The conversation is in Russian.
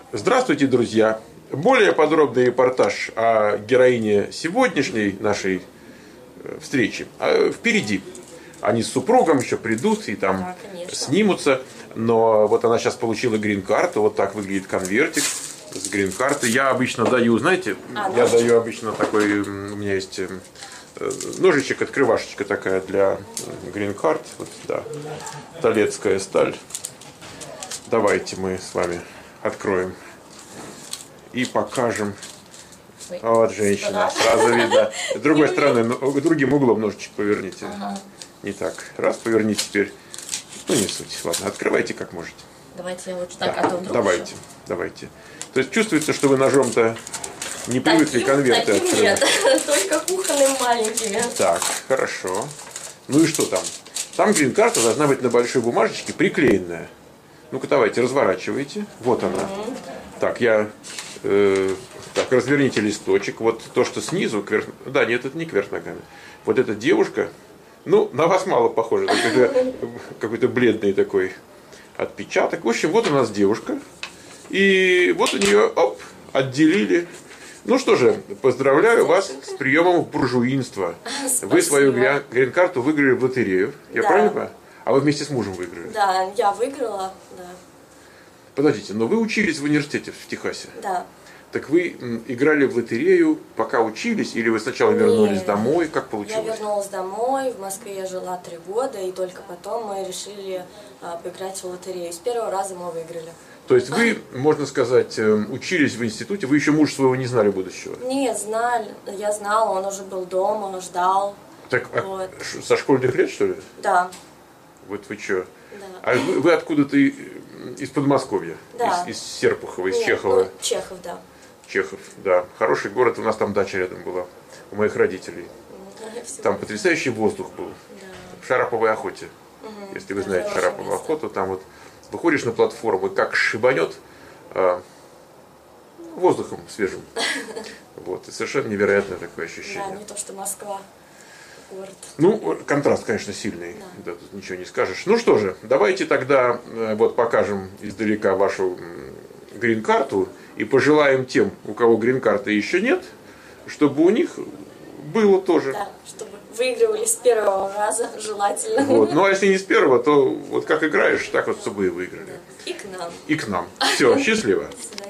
Здравствуйте, друзья! Более подробный репортаж о героине сегодняшней нашей встречи впереди. Они с супругом еще придут и там снимутся. Но вот она сейчас получила грин-карту. Вот так выглядит конвертик с грин-карты. Я обычно даю, знаете, я даю обычно такой, у меня есть ножичек, открывашечка такая для грин-карт. Вот, да, Толецкая сталь. Давайте мы с вами откроем и покажем. Вот женщина, сразу видно. С другой стороны, другим углом ножичек поверните. Не так. Раз, поверните теперь. Ну, не суть. Ладно, открывайте как можете. Давайте я лучше так, а то вдруг давайте, давайте. То есть чувствуется, что вы ножом-то не привыкли конверты открывать. Нет, только кухонным маленькими. Так, хорошо. Ну и что там? Там грин-карта должна быть на большой бумажечке приклеенная. Ну-ка, давайте, разворачивайте. Вот она. Так, так, разверните листочек. Вот то, что снизу, кверх... Да, нет, это не кверх ногами. Вот эта девушка, ну, на вас мало похоже. Какой-то бледный такой отпечаток. В общем, вот у нас девушка. И вот у нее, оп, отделили. Ну что же, поздравляю вас с приемом в буржуинство. Спасибо. Вы свою грин-карту выиграли в лотерею. Я правильно понимаю? А вы вместе с мужем выиграли? Да, я выиграла, да. Подождите, но вы учились в университете в Техасе? Да. Так вы играли в лотерею, пока учились, или вы сначала вернулись домой? Как получилось? Я вернулась домой, в Москве я жила 3 года, и только потом мы решили поиграть в лотерею. С первого раза мы выиграли. То есть вы, можно сказать, учились в институте, вы еще мужа своего не знали будущего? Нет, я знала, он уже был дома, он ждал. Так, вот. Со школьных лет, что ли? Да. Вот вы что? Да. А вы откуда-то из Подмосковья? Да. Из Серпухова, из Нет, Чехова? Ну, Чехов, да. Чехов, да. Хороший город, у нас там дача рядом была, у моих родителей. Там потрясающий воздух был. Да. В Шараповой охоте. Если вы знаете Шараповую охоту, там вот выходишь на платформу, и как шибанет воздухом свежим. Вот, и совершенно невероятное такое ощущение. Да, не то, что Москва. Город. Ну, контраст, конечно, сильный. Да, тут ничего не скажешь. Ну что же, давайте тогда вот покажем издалека вашу грин-карту и пожелаем тем, у кого грин-карты еще нет, чтобы у них было тоже. Да, чтобы выигрывали с первого раза, желательно. Вот. Ну а если не с первого, то вот как играешь, так вот чтобы и выиграли. И к нам. И к нам. Все, счастливо. До свидания.